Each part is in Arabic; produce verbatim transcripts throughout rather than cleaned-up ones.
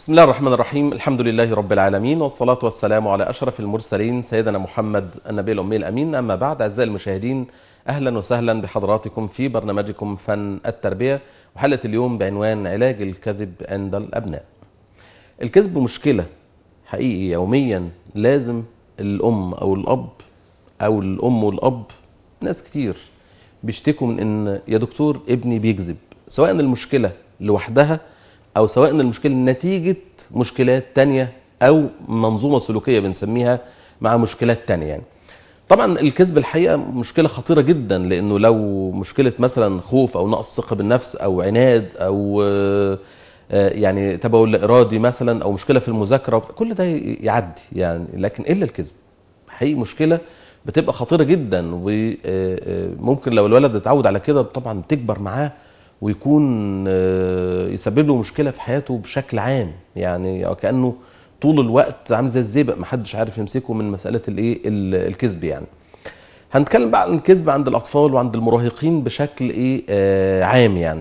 بسم الله الرحمن الرحيم. الحمد لله رب العالمين، والصلاة والسلام على أشرف المرسلين سيدنا محمد النبي الأمي الأمين. أما بعد، أعزائي المشاهدين، أهلا وسهلا بحضراتكم في برنامجكم فن التربية، وحلقة اليوم بعنوان علاج الكذب عند الأبناء. الكذب مشكلة حقيقي يوميا، لازم الأم أو الأب أو الأم والأب، ناس كتير بيشتكوا من إن يا دكتور ابني بيكذب، سواء المشكلة لوحدها أو سواء المشكلة نتيجة مشكلات تانية أو منظومة سلوكية بنسميها مع مشكلات تانية. يعني طبعا الكذب الحقيقة مشكلة خطيرة جدا، لأنه لو مشكلة مثلا خوف أو نقص ثقة بالنفس أو عناد أو يعني تبول إرادي مثلا أو مشكلة في المذاكرة، كل ده يعدي يعني. لكن إلا الكذب حقيقي مشكلة بتبقى خطيرة جدا، وممكن لو الولد اتعود على كده طبعا تكبر معاه ويكون يسبب له مشكلة في حياته بشكل عام، يعني كأنه طول الوقت عامل زي الزئبق محدش عارف يمسكه من مسألة الايه الكذب. يعني هنتكلم بقى عن الكذب عند الأطفال وعند المراهقين بشكل ايه آه عام. يعني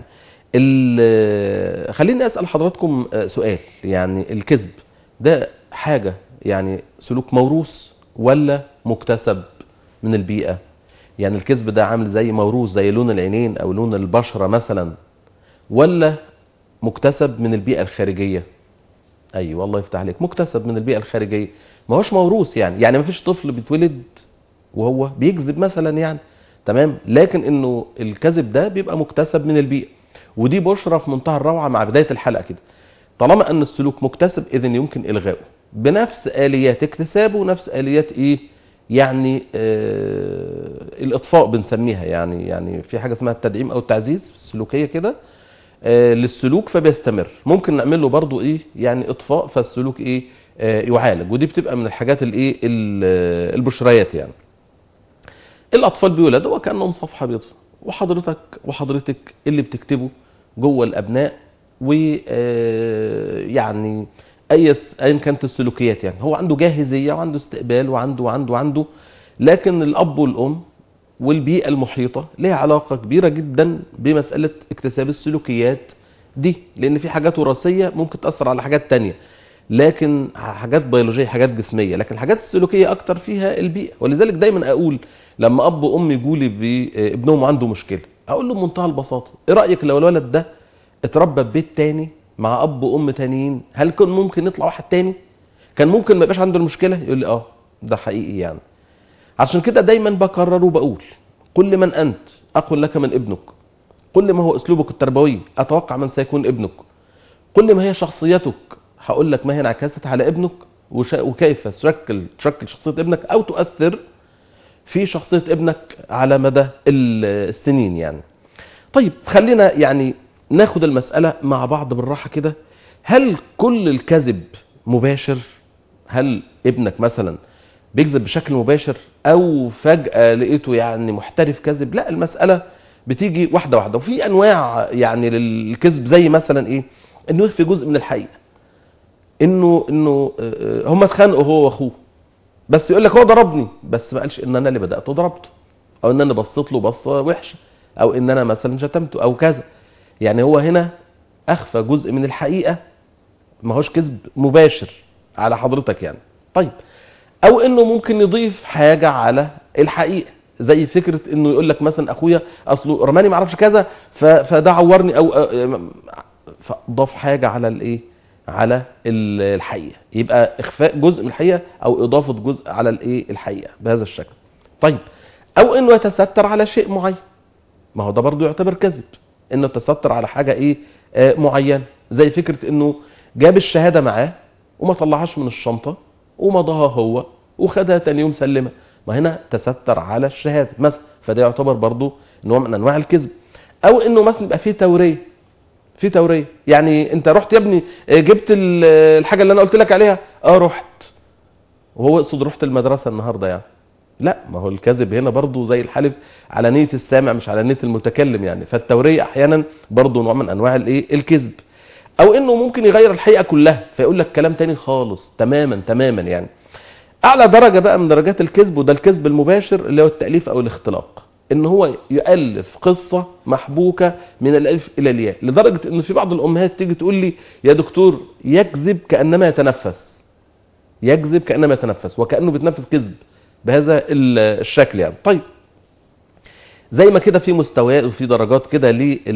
خليني أسأل حضراتكم سؤال، يعني الكذب ده حاجة يعني سلوك موروث ولا مكتسب من البيئة؟ يعني الكذب ده عامل زي موروث زي لون العينين او لون البشرة مثلا، ولا مكتسب من البيئة الخارجية؟ ايوه والله يفتح عليك، مكتسب من البيئة الخارجية، ما هوش موروث. يعني يعني ما فيش طفل بيتولد وهو بيكذب مثلا يعني، تمام، لكن انه الكذب ده بيبقى مكتسب من البيئة. ودي بشرة في منتهى الروعة مع بداية الحلقة كده، طالما ان السلوك مكتسب اذن يمكن الغائه بنفس آليات اكتسابه ونفس آليات ايه يعني آه الاطفاء بنسميها. يعني يعني في حاجه اسمها التدعيم او التعزيز السلوكيه كده آه للسلوك، فبيستمر. ممكن نعمل له برضو ايه يعني اطفاء فالسلوك ايه آه يعالج، ودي بتبقى من الحاجات الايه البشريات. يعني الاطفال بيولدوا وكانهم صفحه بيضاء، وحضرتك وحضرتك اللي بتكتبه جوه الابناء، ويعني اي ايا كانت السلوكيات. يعني هو عنده جاهزيه وعنده استقبال وعنده وعنده وعنده لكن الاب والام والبيئه المحيطه ليها علاقه كبيره جدا بمساله اكتساب السلوكيات دي، لان في حاجات وراثيه ممكن تاثر على حاجات تانية، لكن حاجات بيولوجيه حاجات جسميه، لكن الحاجات السلوكيه اكتر فيها البيئه. ولذلك دايما اقول لما اب وام يجوا لي بابنهم عنده مشكله، اقول له بمنتهى البساطه، ايه رايك لو الولد ده اتربى في بيت تاني مع اب وام تانيين، هل كان ممكن يطلع واحد تاني؟ كان ممكن ما يبقاش عنده المشكله؟ يقول لي اه ده حقيقي. يعني عشان كده دايما بكرر وبقول، قل من انت اقول لك من ابنك، قل ما هو اسلوبك التربوي اتوقع من سيكون ابنك، قل ما هي شخصيتك هقول لك ما هي انعكاست على ابنك، وكيف تشكل تشكل شخصيه ابنك او تؤثر في شخصيه ابنك على مدى السنين. يعني طيب خلينا يعني ناخد المسألة مع بعض بالراحة كده. هل كل الكذب مباشر؟ هل ابنك مثلا بيكذب بشكل مباشر او فجأة لقيته يعني محترف كذب؟ لا، المسألة بتيجي واحدة واحدة، وفي انواع يعني للكذب، زي مثلا ايه، انه يخفي جزء من الحقيقة، انه انه هم اتخانقوا هو واخوه بس يقول لك هو ضربني، بس ما قالش ان انا اللي بدأت ضربته، او ان انا بصيت له بصة وحشة، او ان انا مثلا شتمته او كذا. يعني هو هنا اخفى جزء من الحقيقة، ما هوش كذب مباشر على حضرتك يعني. طيب، او انه ممكن يضيف حاجة على الحقيقة، زي فكرة انه يقول لك مثلا اخويا اصله رماني ما اعرفش كذا فده عورني، او فضاف حاجة على الايه على الحقيقة، يبقى اخفاء جزء من الحقيقة او اضافة جزء على الايه الحقيقة بهذا الشكل. طيب، او انه يتستر على شيء معين، ما هو ده برضو يعتبر كذب، انه تستر على حاجة ايه آه معينة، زي فكرة انه جاب الشهادة معاه وما طلعهاش من الشنطة ومضاها هو وخدها تاني يوم سلمها، ما هنا تستر على الشهادة مثلا، فده يعتبر برضو نوع من انواع الكذب. او انه مثلا يبقى فيه تورية، في تورية، يعني انت رحت يا ابني جبت الحاجة اللي انا قلت لك عليها؟ اه رحت، وهو يقصد رحت المدرسة النهاردة يعني. لا، ما هو الكذب هنا برضو زي الحلف على نية السامع مش على نية المتكلم يعني، فالتورية احيانا برضو نوع من انواع الايه الكذب. او انه ممكن يغير الحقيقة كلها فيقول لك كلام تاني خالص تماما تماما. يعني اعلى درجة بقى من درجات الكذب، وده الكذب المباشر، اللي هو التأليف او الاختلاق. ان هو يؤلف قصة محبوكة من الالف الى الياء، لدرجة ان في بعض الامهات تيجي تقول لي يا دكتور يكذب كأنما يتنفس، يكذب كأنما يتنفس، وكأنه بيتنفس كذب بهذا الشكل يعني. طيب زي ما كده في مستويات وفي درجات كده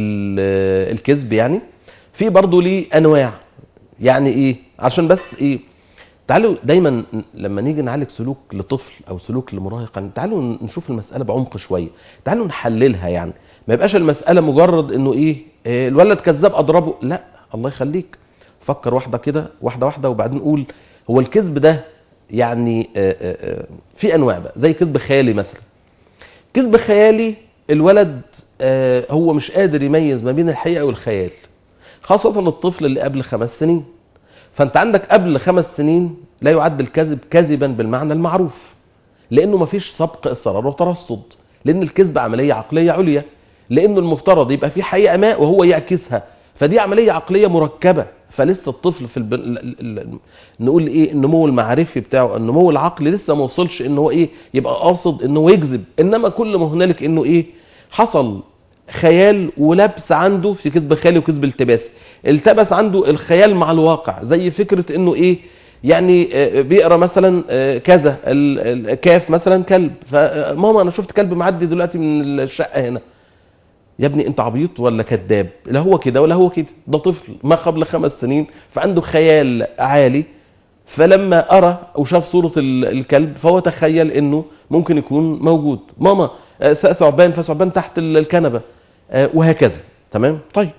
للكذب يعني، في برضه ليه انواع. يعني ايه؟ عشان بس ايه، تعالوا دايما لما نيجي نعالج سلوك لطفل او سلوك لمراهق، تعالوا نشوف المسألة بعمق شوية، تعالوا نحللها يعني. ما يبقاش المسألة مجرد انه ايه الولد كذاب اضربه، لا الله يخليك، فكر واحدة كده واحدة واحدة، وبعدين نقول هو الكذب ده يعني في انواع بقى. زي كذب خيالي مثلا. كذب خيالي الولد هو مش قادر يميز ما بين الحقيقة والخيال، خاصة الطفل اللي قبل خمس سنين. فانت عندك قبل خمس سنين لا يعد الكذب كذبا بالمعنى المعروف، لانه مفيش سبق اصرار وترصد، لان الكذب عملية عقلية عليا، لانه المفترض يبقى في حقيقة ما وهو يعكسها، فدي عملية عقلية مركبة. فلسه الطفل في الب... ال... ال... نقول ايه النمو المعرفي بتاعه، النمو العقلي لسه ما وصلش انه هو ايه يبقى قاصد انه يكذب. انما كل ما هنالك انه ايه حصل خيال ولبس عنده في كذب خيالي وكذب التباسي، التبس عنده الخيال مع الواقع. زي فكرة انه ايه يعني بيقرا مثلا كذا الكاف مثلا كلب، فماما انا شفت كلب معدي دلوقتي من الشقة هنا. يا ابني انت عبيط ولا كذاب؟ لا هو كده ولا هو كده، ده طفل ما قبل خمس سنين فعنده خيال عالي، فلما ارى او شاف صورة الكلب فهو تخيل انه ممكن يكون موجود. ماما ثعبان فثعبان تحت الكنبة وهكذا. تمام. طيب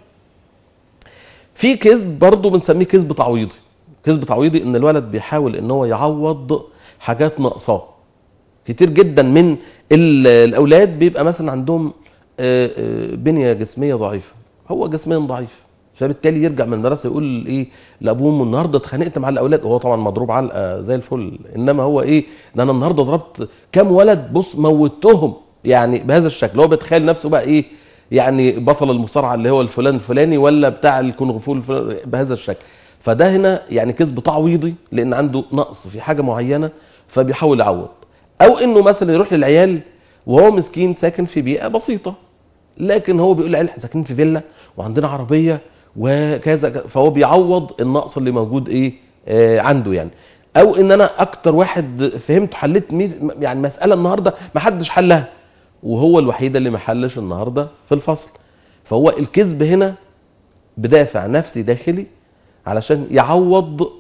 في كذب برضه بنسميه كذب تعويضي. كذب تعويضي ان الولد بيحاول ان هو يعوض حاجات ناقصاه. كتير جدا من الاولاد بيبقى مثلا عندهم بنية جسمية ضعيفة، هو جسميا ضعيف، فبالتالي يرجع من المدرسة يقول ايه لابوه النهارده اتخانقت مع الاولاد، وهو طبعا مضروب علقة زي الفل، انما هو ايه ده انا النهارده ضربت كام ولد بص موتهم، يعني بهذا الشكل. هو بيتخيل نفسه بقى ايه يعني بطل المصارعة اللي هو الفلان الفلاني، ولا بتاع الكونغ فو بهذا الشكل. فده هنا يعني كذب تعويضي، لان عنده نقص في حاجة معينة فبيحاول يعوض. او انه مثلا يروح للعيال وهو مسكين ساكن في بيئة بسيطة، لكن هو بيقول للعيال ساكنين في فيلا وعندنا عربية وكذا، فهو بيعوض النقص اللي موجود ايه آه عنده يعني. او ان انا اكتر واحد فهمت حليت يعني مسألة النهاردة ما حدش حلها، وهو الوحيد اللي ما حلش النهاردة في الفصل. فهو الكذب هنا بدافع نفسي داخلي علشان يعوض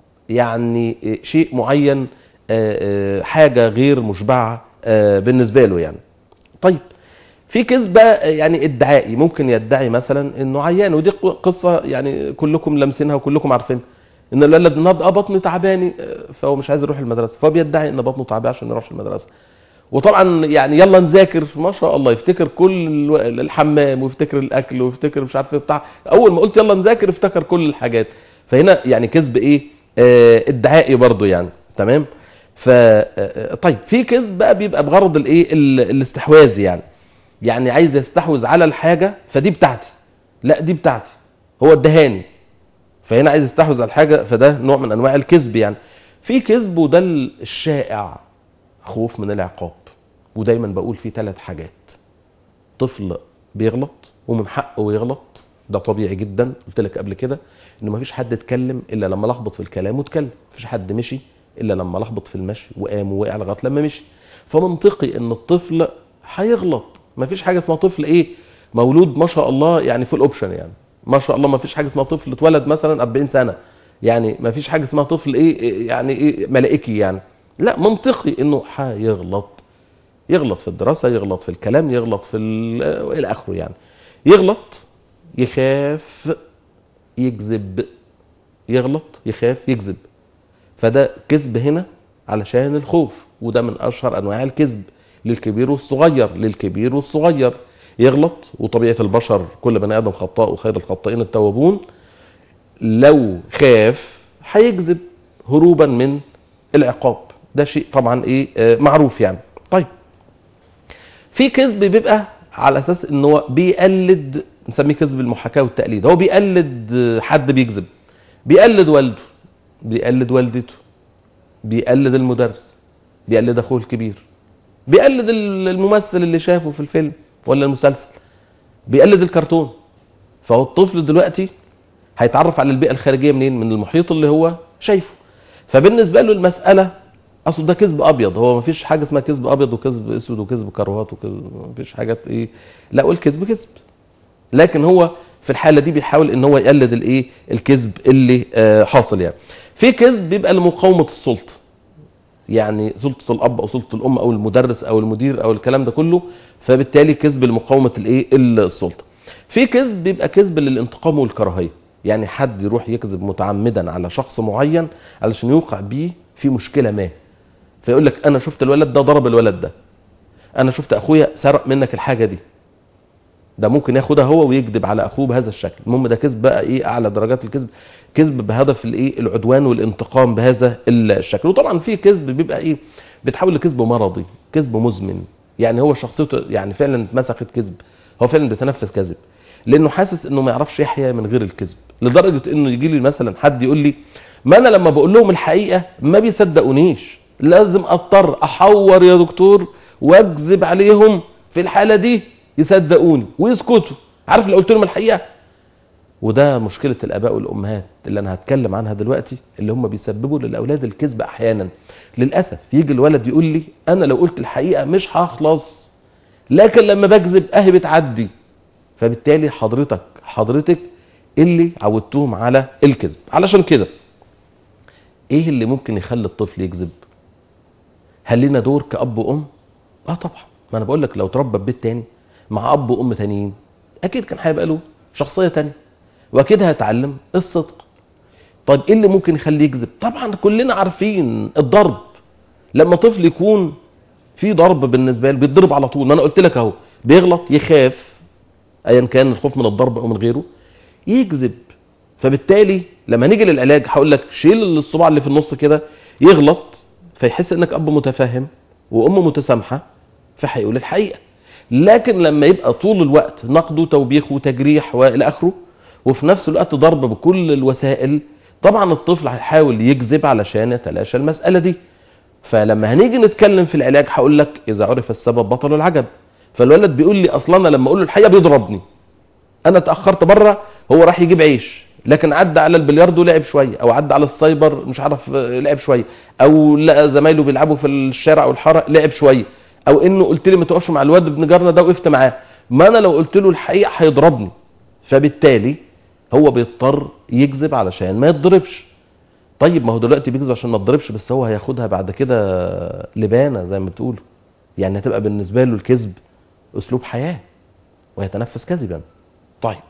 يعني شيء معين، حاجة غير مشبعة بالنسبة له يعني. طيب في كذب يعني ادعائي، ممكن يدعي مثلا انه عيان، ودي قصة يعني كلكم لمسينها وكلكم عارفين، ان الولد النهارده اه بطني تعباني فهو مش عايز يروح المدرسة، فهو بيدعي ان بطنه تعبان عشان يروح المدرسة. وطبعا يعني يلا نذاكر ما شاء الله، يفتكر كل الحمام ويفتكر الاكل ويفتكر مش عارف ايه بتاع، اول ما قلت يلا نذاكر افتكر كل الحاجات. فهنا يعني كذب ايه آه ادعائي برضو يعني. تمام. ف طيب في كذب بقى بيبقى بغرض الايه الاستحواذ يعني، يعني عايز يستحوذ على الحاجة، فدي بتاعتي، لا دي بتاعتي هو ادهاني، فهنا عايز يستحوذ على الحاجة، فده نوع من انواع الكذب يعني. في كذب وده الشائع، خوف من العقاب. ودايما بقول فيه ثلاث حاجات: طفل بيغلط ومن حقه يغلط، ده طبيعي جدا، قلت لك قبل كده انه مفيش حد اتكلم الا لما لخبط في الكلام واتكلم، مفيش حد مشي الا لما لخبط في المشي وقام ووقع لغايه لما مشي، فمنطقي ان الطفل هيغلط. مفيش حاجه اسمها طفل ايه مولود ما شاء الله يعني فول اوبشن يعني، ما شاء الله مفيش حاجه اسمها طفل اتولد مثلا أربعين سنة يعني، مفيش حاجه اسمها طفل ايه يعني ايه ملائكي يعني، لا منطقي انه هيغلط، يغلط في الدراسة، يغلط في الكلام، يغلط في الى اخره يعني. يغلط، يخاف، يكذب، يغلط يخاف يكذب، فده كذب هنا علشان الخوف، وده من اشهر انواع الكذب، للكبير والصغير، للكبير والصغير يغلط. وطبيعة البشر كل بني ادم خطاء وخير الخطائين التوابون، لو خاف هيكذب هروبا من العقاب، ده شيء طبعا ايه آه معروف يعني. طيب في كذب بيبقى على اساس ان هو بيقلد، نسميه كذب المحاكاه والتقليد، هو بيقلد حد بيكذب، بيقلد والده، بيقلد والدته، بيقلد المدرس، بيقلد اخوه الكبير، بيقلد الممثل اللي شافه في الفيلم ولا المسلسل، بيقلد الكرتون. فهو الطفل دلوقتي هيتعرف على البيئة الخارجية منين؟ من المحيط اللي هو شايفه. فبالنسبة له المسألة اصل ده كذب ابيض، هو مفيش حاجة اسمها كذب ابيض وكذب اسود وكذب كروات وكذب، مفيش حاجات ايه، لا والكذب كذب. لكن هو في الحالة دي بيحاول ان هو يقلد الايه الكذب اللي آه حاصل. يعني في كذب بيبقى لمقاومة السلطة، يعني سلطة الاب او سلطة الام او المدرس او المدير او الكلام ده كله، فبالتالي كذب لمقاومة الايه السلطة. في كذب بيبقى كذب للانتقام والكراهية، يعني حد يروح يكذب متعمدا على شخص معين علشان يوقع بيه في مشكلة ما، فيقول لك انا شفت الولد ده ضرب الولد ده، انا شفت اخويا سرق منك الحاجة دي. ده ممكن ياخدها هو ويكذب على اخوه بهذا الشكل. المهم ده كذب بقى ايه اعلى درجات الكذب، كذب بهدف الايه العدوان والانتقام بهذا الشكل. وطبعا في كذب بيبقى ايه بيتحول لكذب مرضي، كذب مزمن، يعني هو شخصيته يعني فعلا اتمسكت كذب، هو فعلا بيتنفس كذب لانه حاسس انه ما يعرفش يحيا من غير الكذب. لدرجه انه يجي لي مثلا حد يقول لي ما انا لما بقول لهم الحقيقه ما بيصدقونيش، لازم اضطر احور يا دكتور واكذب عليهم في الحاله دي يصدقوني ويسكتوا، عارف لو قلت لهم الحقيقه. وده مشكله الاباء والامهات اللي انا هتكلم عنها دلوقتي، اللي هم بيسببوا للاولاد الكذب احيانا. للاسف يجي الولد يقول لي انا لو قلت الحقيقه مش هخلص، لكن لما بكذب اهي بتعدي. فبالتالي حضرتك حضرتك اللي عودتهم على الكذب. علشان كده ايه اللي ممكن يخلي الطفل يكذب؟ هل لنا دور كأب وأم؟ اه طبعا. ما انا بقول لك لو تربى في بيت تاني مع اب وام تانيين اكيد كان هيبقى له شخصيه تانيه، واكيد هيتعلم الصدق. طيب ايه اللي ممكن يخليه يكذب؟ طبعا كلنا عارفين الضرب. لما طفل يكون في ضرب بالنسبه له بيتضرب على طول، ما انا قلت لك اهو بيغلط يخاف، ايا كان الخوف من الضرب او من غيره يكذب. فبالتالي لما نيجي للعلاج هقول لك شيل الصباع اللي في النص كده، يغلط فيحس انك اب متفاهم وام متسامحه فهيقول الحقيقه. لكن لما يبقى طول الوقت نقد وتوبيخ وتجريح والى اخره، وفي نفس الوقت ضرب بكل الوسائل، طبعا الطفل هيحاول يكذب علشان يتلاشى المساله دي. فلما هنيجي نتكلم في العلاج هقول لك اذا عرف السبب بطل العجب. فالولد بيقول لي اصلا انا لما اقول له الحقيقه بيضربني، انا اتاخرت بره هو راح يجيب عيش لكن عدى على البلياردو لعب شويه، او عدى على السايبر مش عارف لعب شويه، او لقى زمايله بيلعبوا في الشارع والحاره لعب شويه، او انه قلت لي ما تقفش مع الواد ابن جارنا ده وقفت معاه. ما انا لو قلت له الحقيقه هيضربني. فبالتالي هو بيضطر يكذب علشان ما يتضربش. طيب ما هو دلوقتي بيكذب عشان ما يتضربش، بس هو هياخدها بعد كده لبانه زي ما بتقولوا، يعني هتبقى بالنسبه له الكذب اسلوب حياه ويتنفس كذبا. طيب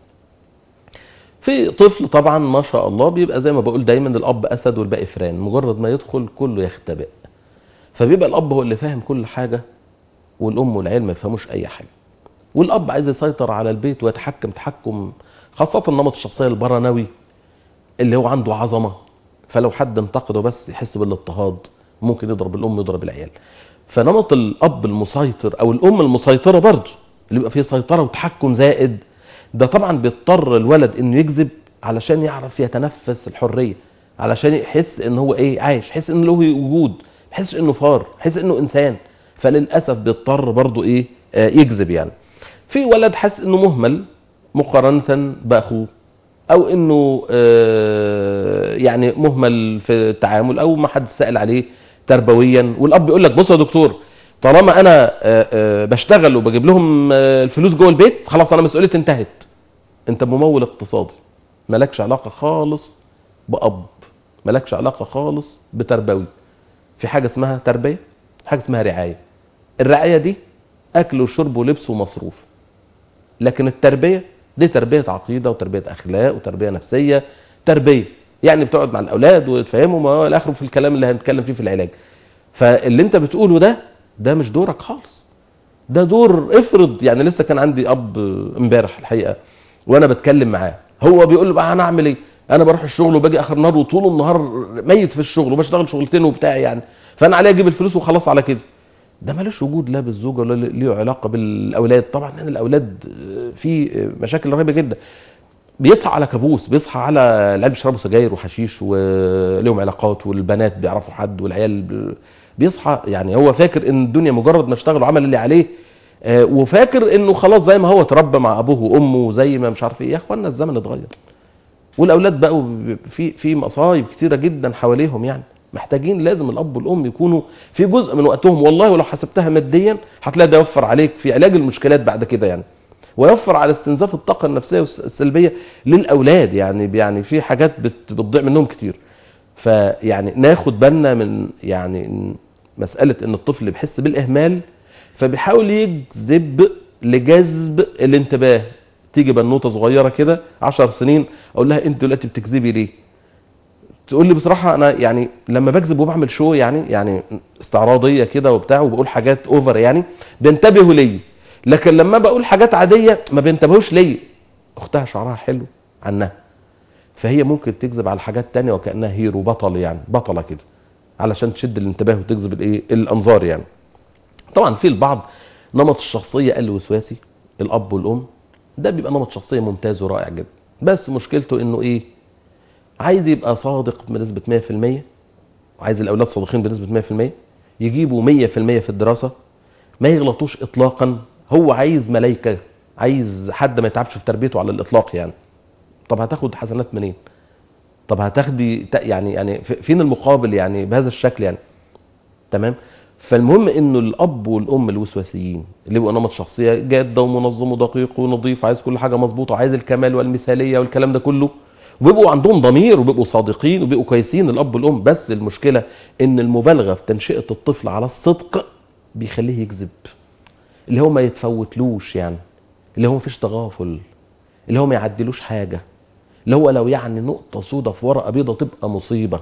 في طفل طبعا ما شاء الله بيبقى زي ما بقول دايما الاب اسد والباقي فران، مجرد ما يدخل كله يختبئ. فبيبقى الاب هو اللي فاهم كل حاجه والام والعيال ما يفهموش اي حاجه، والاب عايز يسيطر على البيت ويتحكم تحكم، خاصه نمط الشخصيه البرانوي اللي هو عنده عظمه، فلو حد انتقده بس يحس بالاضطهاد ممكن يضرب الام يضرب العيال. فنمط الاب المسيطر او الام المسيطره برضه اللي بيبقى فيه سيطره وتحكم زائد، ده طبعا بيضطر الولد انه يكذب علشان يعرف يتنفس الحريه، علشان يحس ان هو ايه عايش، يحس ان له وجود، يحس انه فار، يحس انه انسان. فللاسف بيضطر برضه ايه آه يكذب. يعني في ولد حس انه مهمل مقارنه باخوه، او انه آه يعني مهمل في التعامل، او ما حد سأل عليه تربويا، والاب يقول لك بص يا دكتور طالما انا آه آه بشتغل وبجيب لهم آه الفلوس جوه البيت خلاص انا مسؤوليتي انتهت. انت ممول اقتصادي، مالكش علاقه خالص باب، مالكش علاقه خالص بتربوي. في حاجه اسمها تربيه، حاجه اسمها رعايه. الرعايه دي اكل وشرب ولبس ومصروف، لكن التربيه دي تربيه عقيده وتربيه اخلاق وتربيه نفسيه، تربيه يعني بتقعد مع الاولاد وتفهمهم والى اخره في الكلام اللي هنتكلم فيه في العلاج. فاللي انت بتقوله ده ده مش دورك خالص، ده دور افرض. يعني لسه كان عندي اب امبارح الحقيقه وانا بتكلم معاه، هو بيقول لي بقى انا اعمل ايه، انا بروح الشغل وباجي اخر النهار وطول النهار ميت في الشغل وبشتغل شغلتين وبتاعي يعني، فانا عليا اجيب الفلوس وخلاص على كده. ده مالوش وجود لا بالزوجه ولا ليه علاقه بالاولاد. طبعا يعني الاولاد في مشاكل رهيبه جدا، بيصحى على كابوس، بيصحى على العيال بيشربوا سجاير وحشيش وليهم علاقات، والبنات بيعرفوا حد، والعيال بيصحى يعني هو فاكر ان الدنيا مجرد ما اشتغل وعمل اللي عليه، آه وفاكر انه خلاص زي ما هو اتربى مع ابوه وامه وزي ما مش عارف ايه. يا اخوانا الزمن اتغير، والاولاد بقوا في في مصايب كتيره جدا حواليهم، يعني محتاجين لازم الاب والام يكونوا في جزء من وقتهم. والله ولو حسبتها ماديا هتلاقي ده يوفر عليك في علاج المشكلات بعد كده يعني، ويوفر على استنزاف الطاقه النفسيه السلبيه للاولاد. يعني يعني في حاجات بتضيع منهم كتير. فيعني ناخد بالنا من يعني مساله ان الطفل بيحس بالاهمال، فبيحاول يجذب لجذب الانتباه. تيجي بنوته صغيره كده عشر سنين اقول لها انت دلوقتي بتكذبي ليه؟ تقول لي بصراحه انا يعني لما بكذب وبعمل شو يعني يعني استعراضيه كده وبتاع وبقول حاجات اوفر يعني بينتبهوا لي، لكن لما بقول حاجات عاديه ما بينتبهوش لي. اختها شعرها حلو عنها، فهي ممكن تكذب على حاجات تانية وكانها هيرو بطل يعني بطله كده علشان تشد الانتباه وتجذب الايه الانظار يعني. طبعا في البعض نمط الشخصيه الوسواسي الاب والام ده بيبقى نمط شخصيه ممتاز ورائع جدا، بس مشكلته انه ايه؟ عايز يبقى صادق بنسبه مية في المية، وعايز الاولاد صادقين بنسبه مية في المية، يجيبوا مية في المية في الدراسه، ما يغلطوش اطلاقا. هو عايز ملايكه، عايز حد ما يتعبش في تربيته على الاطلاق يعني. طب هتاخد حسنات منين؟ طب هتاخدي يعني يعني فين المقابل يعني بهذا الشكل يعني؟ تمام. فالمهم انه الاب والام الوسواسيين اللي بيبقوا نمط شخصيه جاده ومنظم ودقيق ونظيف، عايز كل حاجه مظبوطه، عايز الكمال والمثاليه والكلام ده كله، وبيبقوا عندهم ضمير وبيبقوا صادقين وبيبقوا كويسين الاب والام. بس المشكله ان المبالغه في تنشئه الطفل على الصدق بيخليه يكذب، اللي هو ما يتفوتلوش يعني، اللي هو مفيش تغافل، اللي هو ما يعدلوش حاجه، اللي هو لو يعني نقطه سودة في ورقه بيضه تبقى مصيبه.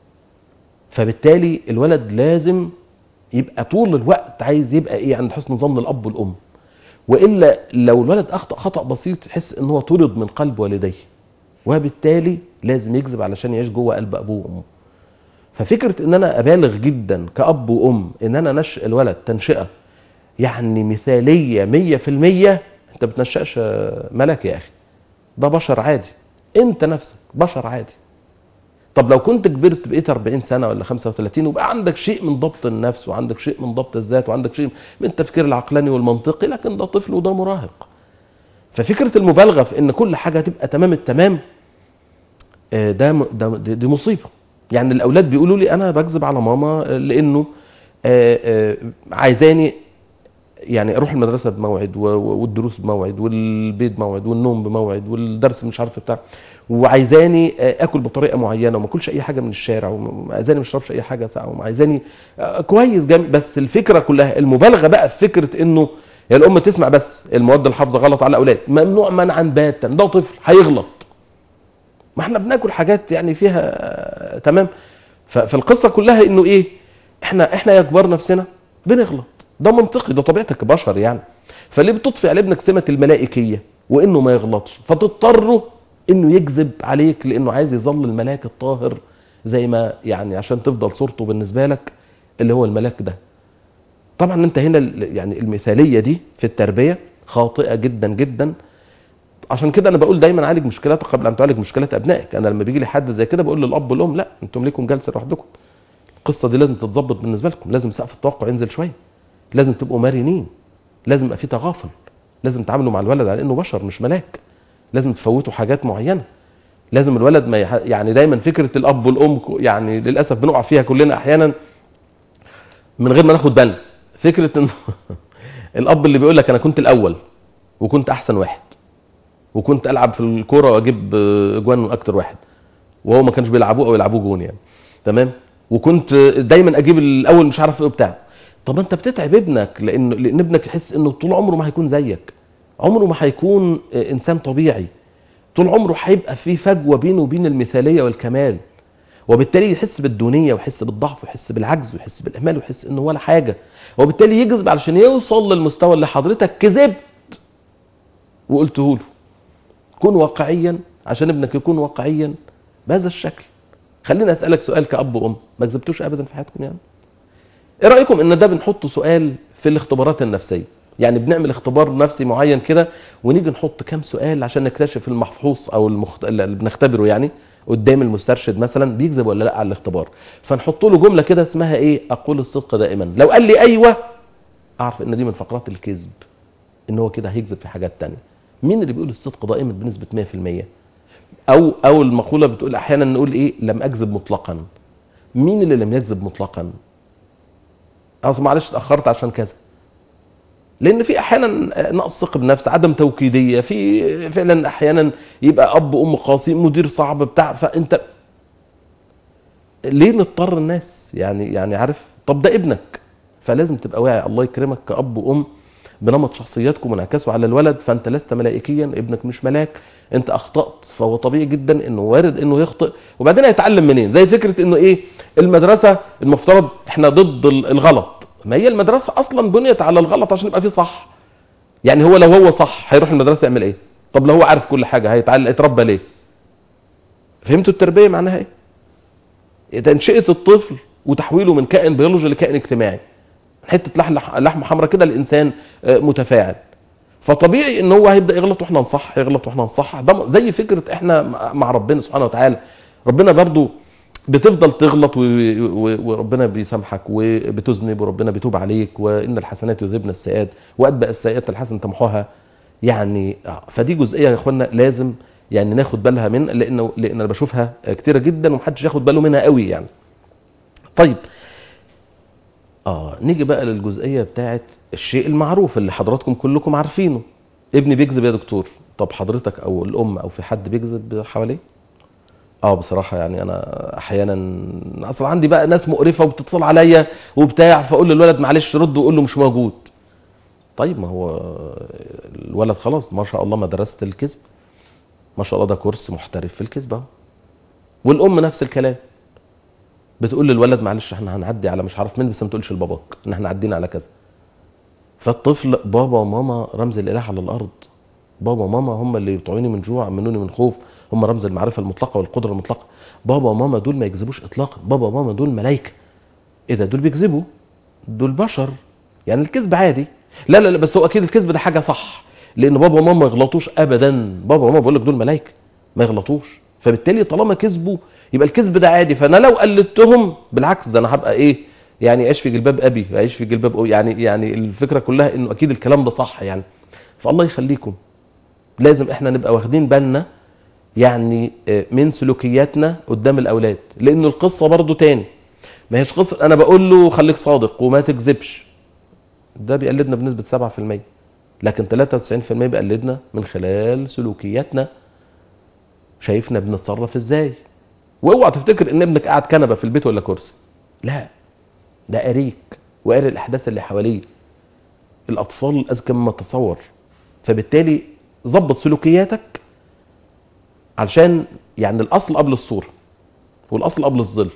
فبالتالي الولد لازم يبقى طول الوقت عايز يبقى ايه عند حسن ظن الاب والام، والا لو الولد اخطا خطا بسيط يحس ان هو طرد من قلب والديه، وبالتالي لازم يكذب علشان يعيش جوه قلب ابوه وامه. ففكره ان انا ابالغ جدا كاب وام ان انا انشئ الولد تنشئه يعني مثاليه مية في المية، انت بتنشأش ملك يا اخي، ده بشر عادي، انت نفسك بشر عادي. طب لو كنت كبرت بقيت أربعين سنه ولا خمسة وثلاثين وبقى عندك شيء من ضبط النفس وعندك شيء من ضبط الذات وعندك شيء من التفكير العقلاني والمنطقي، لكن ده طفل وده مراهق. ففكره المبالغه في ان كل حاجه تبقى تمام التمام ده ده دي مصيبه. يعني الاولاد بيقولوا لي انا بكذب على ماما لانه عايزاني يعني اروح المدرسه بموعد والدروس بموعد والبيت بموعد والنوم بموعد والدرس مش عارف بتاع، وعايزاني اكل بطريقه معينه وما اكلش اي حاجه من الشارع، وعايزاني ما اشربش اي حاجه ساعه، وعايزاني كويس جميل. بس الفكره كلها المبالغه بقى في فكره انه يا الام تسمع بس المواد الحافظه غلط على الاولاد، ممنوع منعا باتا، ده طفل هيغلط، ما احنا بناكل حاجات يعني فيها تمام. فالقصه كلها انه ايه؟ احنا احنا يا كبار نفسنا بنغلط، ده منطقي، ده طبيعتك كبشر يعني. فليه بتطفي على ابنك سمه الملائكيه وانه ما يغلطش، فتضطره انه يكذب عليك لانه عايز يظل الملاك الطاهر زي ما يعني عشان تفضل صورته بالنسبه لك اللي هو الملاك ده. طبعا انت هنا يعني المثاليه دي في التربيه خاطئه جدا جدا. عشان كده انا بقول دايما عالج مشكلاتك قبل ان تعالج مشكلات ابنائك. انا لما بيجي لي حد زي كده بقول للاب والام لا، انتم ليكم جلسه لوحدكم، القصه دي لازم تتظبط بالنسبه لكم، لازم سقف التوقع ينزل شويه، لازم تبقوا مرنين، لازم يبقى في تغافل، لازم تعاملوا مع الولد على انه بشر مش ملاك، لازم تفوتوا حاجات معينه، لازم الولد ما يح... يعني دايما فكره الاب والام يعني للاسف بنقع فيها كلنا احيانا من غير ما ناخد بالنا. فكره انه الاب اللي بيقول لك انا كنت الاول وكنت احسن واحد وكنت العب في الكوره واجيب اجوان اكتر واحد، وهو ما كانش بيلعبوه او يلعبوه جون يعني تمام، وكنت دايما اجيب الاول مش عارف ايه بتاع. طب انت بتتعب ابنك لان لان ابنك يحس انه طول عمره ما هيكون زيك، عمره ما هيكون انسان طبيعي، طول عمره هيبقى في فجوه بينه وبين المثاليه والكمال، وبالتالي يحس بالدونيه ويحس بالضعف ويحس بالعجز ويحس بالاهمال ويحس انه ولا حاجه، وبالتالي يجذب علشان يوصل للمستوى اللي حضرتك كذبت وقلته له. كن واقعيا عشان ابنك يكون واقعيا بهذا الشكل. خليني اسالك سؤال كاب وام، ما كذبتوش ابدا في حياتكم يعني؟ ايه رايكم ان ده بنحط سؤال في الاختبارات النفسيه؟ يعني بنعمل اختبار نفسي معين كده ونيجي نحط كام سؤال عشان نكتشف المفحوص او المخت... اللي بنختبره يعني قدام المسترشد مثلا بيكذب ولا لا على الاختبار، فنحط له جمله كده اسمها ايه؟ اقول الصدق دائما. لو قال لي ايوه اعرف ان دي من فقرات الكذب، ان هو كده هيكذب في حاجات تانية. مين اللي بيقول الصدق دائما بنسبه مية في المية؟ او او المقوله بتقول احيانا نقول ايه؟ لم اكذب مطلقا. مين اللي لم يكذب مطلقا؟ اصل معلش اتاخرت عشان كذا. لان في احيانا نقص ثقه بالنفس، عدم توكيديه، في فعلا احيانا يبقى اب ام قاسي، مدير صعب بتاع، فانت ليه نضطر الناس يعني يعني عارف؟ طب ده ابنك، فلازم تبقى واعي. الله يكرمك كاب وام بنمط شخصياتكم وانعكاسه على الولد، فانت لست ملائكيا، ابنك مش ملاك، انت اخطات، فهو طبيعي جدا انه وارد انه يخطئ. وبعدين هيتعلم منين؟ زي فكره انه ايه؟ المدرسه المفترض احنا ضد الغلط، ما هي المدرسه اصلا بنيت على الغلط عشان يبقى فيه صح. يعني هو لو هو صح هيروح المدرسه يعمل ايه؟ طب لو هو عارف كل حاجه هيتعلم يتربى ليه؟ فهمتوا التربيه معناها ايه؟ تنشئه الطفل وتحويله من كائن بيولوجي لكائن اجتماعي. حته لحم لحمه حمراء كده الانسان متفاعل، فطبيعي ان هو هيبدا يغلط واحنا نصح، يغلط واحنا نصح. ده زي فكره احنا مع ربنا سبحانه وتعالى، ربنا برضو بتفضل تغلط وربنا بيسامحك، وبتذنب وربنا بيتوب عليك، وان الحسنات يذهبن السيئات واتبع السيئات الحسنه تمحوها. يعني فدي جزئيه يا اخوانا لازم يعني ناخد بالها من، لانه لان انا بشوفها كتيره جدا ومحدش ياخد باله منها قوي يعني. طيب اه نيجي بقى للجزئيه بتاعه الشيء المعروف اللي حضراتكم كلكم عارفينه. ابني بيكذب يا دكتور، طب حضرتك او الام او في حد بيكذب حواليه؟ اه بصراحه يعني انا احيانا اصلا عندي بقى ناس مقرفه وبتتصل عليا وبتاع، فاقول للولد معلش رد وقول له مش موجود. طيب ما هو الولد خلاص ما شاء الله مدرسه الكذب، ما شاء الله ده كورس محترف في الكذب اهو. والام نفس الكلام، بتقول للولد معلش احنا هنعدي على مش عارف مين بس ما تقولش لباباك ان احنا عدينا على كذا. فالطفل بابا وماما رمز الاله على الارض، بابا وماما هم اللي يطعوني من جوع منوني من خوف، هم رمز المعرفه المطلقه والقدره المطلقه. بابا وماما دول ما يكذبوش اطلاقا، بابا وماما دول ملائكه. ايه ده؟ دول بيكذبوا؟ دول بشر، يعني الكذب عادي. لا لا لا بس هو اكيد الكذب ده حاجه صح، لان بابا وماما ما يغلطوش ابدا، بابا وماما بقول لك دول ملائكه ما يغلطوش، فبالتالي طالما كذبوا يبقى الكذب ده عادي. فانا لو قلدتهم بالعكس ده انا هبقى ايه؟ يعني اعيش في جلباب ابي اعيش في جلباب أبي. يعني يعني الفكره كلها انه اكيد الكلام ده صح يعني. فالله يخليكم لازم احنا نبقى واخدين بالنا يعني من سلوكياتنا قدام الاولاد، لان القصه برضو تاني ما هيش قصه انا بقول له خليك صادق وما تكذبش، ده بيقلدنا بنسبه سبعة في المية، لكن ثلاثة وتسعين في المية بيقلدنا من خلال سلوكياتنا، شايفنا بنتصرف ازاي. واوعى تفتكر ان ابنك قاعد كنبه في البيت ولا كرسي، لا ده قاريك وقاري الاحداث اللي حواليه. الاطفال اذكى مما تتصور، فبالتالي ظبط سلوكياتك علشان يعني الاصل قبل الصوره والاصل قبل الظل.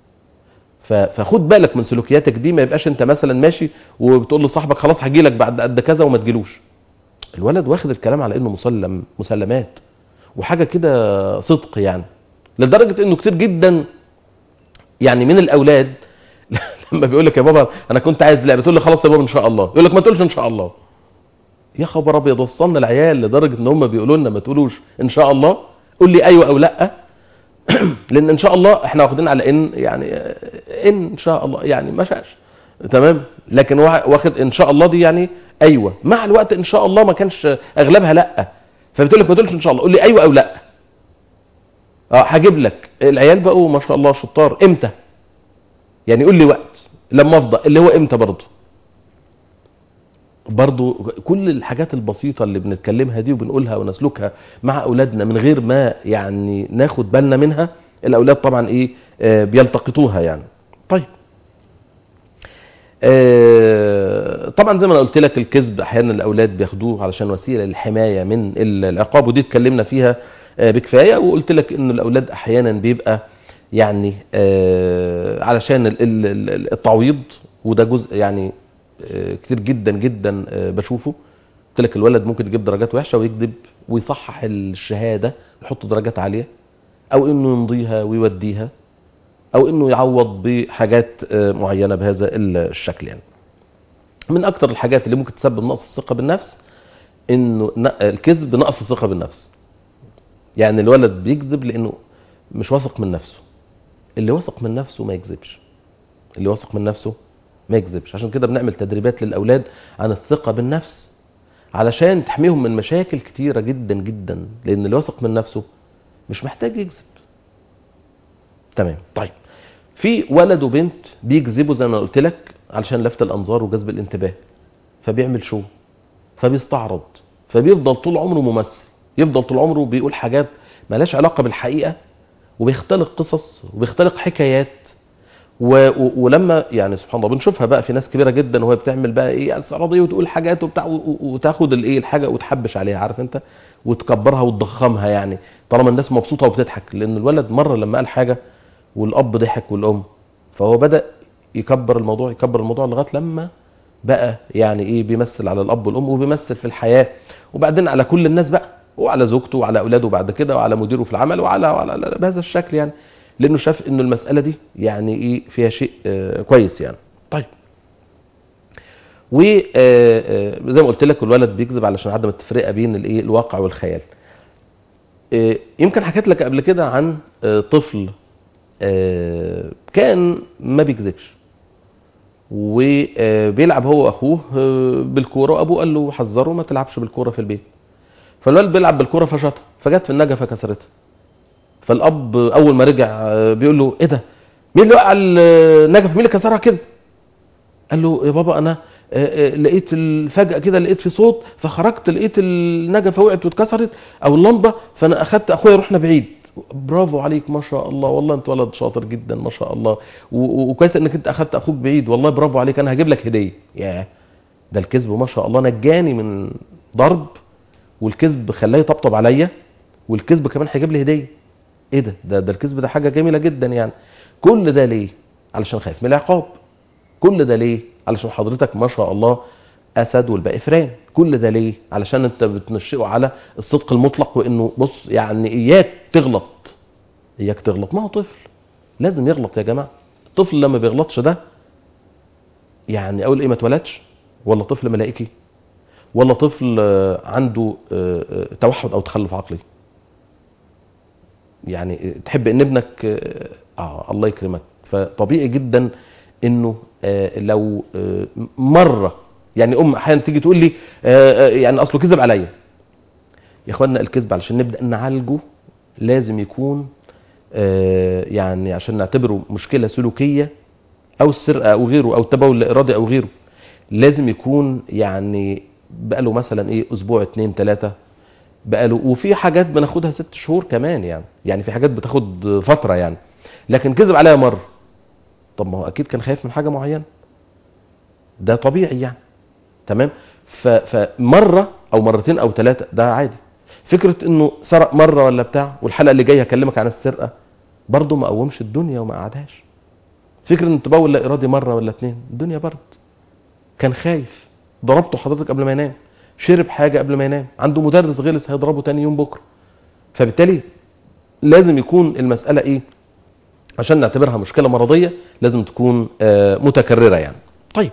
فخد بالك من سلوكياتك دي، ما يبقاش انت مثلا ماشي وبتقول لصاحبك خلاص هجي لك بعد قد كذا وما تجيلوش. الولد واخد الكلام على انه مسلم مسلمات وحاجه كده صدق يعني، لدرجه انه كتير جدا يعني من الاولاد لما بيقول لك يا بابا انا كنت عايز لعبه، تقول له خلاص يا بابا ان شاء الله، يقول لك ما تقولش ان شاء الله. يا خبر ابيض، وصلنا العيال لدرجه ان هم بيقولوا لنا ما تقولوش ان شاء الله، قول لي ايوه او لا. لان ان شاء الله احنا واخدين على ان يعني ان ان شاء الله يعني ما شاءش تمام، لكن واخد ان شاء الله دي يعني ايوه. مع الوقت ان شاء الله ما كانش اغلبها لا، فبتقول لك ما تقولش ان شاء الله، قول لي ايوه او لا. اه هجيب لك. العيال بقوا ما شاء الله شطار. امتى؟ يعني قول لي وقت لما افضى، اللي هو امتى برضه. برضو كل الحاجات البسيطة اللي بنتكلمها دي وبنقولها ونسلكها مع أولادنا من غير ما يعني ناخد بالنا منها، الأولاد طبعا إيه آه بيلتقطوها يعني. طيب آه طبعا زي ما أنا قلت لك الكذب أحيانا الأولاد بياخدوه علشان وسيلة للحماية من العقاب، ودي اتكلمنا فيها آه بكفاية، وقلت لك إن الأولاد أحيانا بيبقى يعني آه علشان التعويض، وده جزء يعني كتير جدا جدا بشوفه. قلت لك الولد ممكن يجيب درجات وحشه ويكذب ويصحح الشهاده ويحط درجات عاليه، او انه يمضيها ويوديها، او انه يعوض بحاجات معينه بهذا الشكل يعني. من اكتر الحاجات اللي ممكن تسبب نقص الثقه بالنفس انه الكذب نقص الثقه بالنفس. يعني الولد بيكذب لانه مش واثق من نفسه. اللي واثق من نفسه ما يكذبش، اللي واثق من نفسه ما يكذبش. عشان كده بنعمل تدريبات للأولاد عن الثقة بالنفس علشان تحميهم من مشاكل كتيرة جدا جدا، لأن اللي واثق من نفسه مش محتاج يكذب. تمام. طيب، في ولد وبنت بيكذبوا زي ما قلت لك علشان لفت الأنظار وجذب الانتباه، فبيعمل شو، فبيستعرض، فبيفضل طول عمره ممثل، يفضل طول عمره بيقول حاجات مالهاش علاقة بالحقيقة، وبيختلق قصص وبيختلق حكايات. و... و... ولما يعني سبحان الله بنشوفها بقى في ناس كبيره جدا وهي بتعمل بقى ايه استعراضيه وتقول حاجات وبتاع و... وتاخد الايه الحاجه وتحبش عليها، عارف انت، وتكبرها وتضخمها، يعني طالما الناس مبسوطه وبتضحك. لان الولد مره لما قال حاجه والاب ضحك والام، فهو بدا يكبر الموضوع يكبر الموضوع لغايه لما بقى يعني ايه بيمثل على الاب والام وبيمثل في الحياه، وبعدين على كل الناس بقى، وعلى زوجته وعلى اولاده بعد كده وعلى مديره في العمل وعلى, وعلى بهذا الشكل يعني، لانه شاف انه المساله دي يعني ايه فيها شيء آه كويس يعني. طيب، وزي ما قلت لك الولد بيكذب علشان عدم التفرقه بين الايه الواقع والخيال. آه يمكن حكيت لك قبل كده عن آه طفل آه كان ما بيكذبش، وبيلعب هو واخوه بالكوره، وابوه قال له حذره ما تلعبش بالكوره في البيت. فالولد بيلعب بالكوره فشاطها، فجت في النجفه كسرتها. فالاب اول ما رجع بيقول له ايه ده، مين اللي وقع النجفه، مين اللي كسرها كده؟ قال له يا بابا انا لقيت فجاه كده لقيت في صوت، فخرجت لقيت النجفه وقعت واتكسرت او اللمبه، فانا اخدت اخويا رحنا بعيد. برافو عليك ما شاء الله، والله انت ولد شاطر جدا ما شاء الله، وكويس انك انت اخدت اخوك بعيد، والله برافو عليك، انا هجيب لك هديه. ياه، ده الكذب ما شاء الله نجاني من ضرب، والكذب خلاه يطبطب عليا، والكذب كمان هيجيب لي هديه. ايه ده ده ده الكذب ده حاجه جميله جدا يعني. كل ده ليه؟ علشان خايف من العقاب. كل ده ليه؟ علشان حضرتك ما شاء الله اسد والباقي فران. كل ده ليه؟ علشان انت بتنشئه على الصدق المطلق، وانه بص يعني اياك تغلط، اياك تغلط. ما هو طفل لازم يغلط يا جماعه. الطفل لما بيغلطش ده يعني اقول ايه، ما اتولدش، ولا طفل ملائكي، ولا طفل عنده توحد او تخلف عقلي. يعني تحب ان ابنك اه الله يكرمك، فطبيعي جدا انه آه لو آه مره يعني ام احيانا تيجي تقول لي آه يعني اصله كذب عليا. يا اخوانا الكذب علشان نبدا نعالجه لازم يكون آه يعني عشان نعتبره مشكله سلوكيه او السرقه او غيره او التبول الارادي او غيره، لازم يكون يعني بقاله مثلا ايه اسبوع اتنين تلاته بقاله، وفي حاجات بناخدها ست شهور كمان يعني، يعني في حاجات بتاخد فتره يعني. لكن كذب عليا مره، طب ما هو اكيد كان خايف من حاجه معينه، ده طبيعي يعني. تمام. فمره او مرتين او ثلاثه ده عادي. فكره انه سرق مره ولا بتاع، والحلقه اللي جايه هكلمك عن السرقه، برضه ما قومش الدنيا وما قعدهاش. فكره انه تبول لا ارادي مره ولا اتنين، الدنيا برد. كان خايف، ضربته حضرتك قبل ما ينام، شرب حاجه قبل ما ينام، عنده مدرس غلس هيضربه تاني يوم بكره. فبالتالي لازم يكون المساله ايه عشان نعتبرها مشكله مرضيه، لازم تكون متكرره يعني. طيب،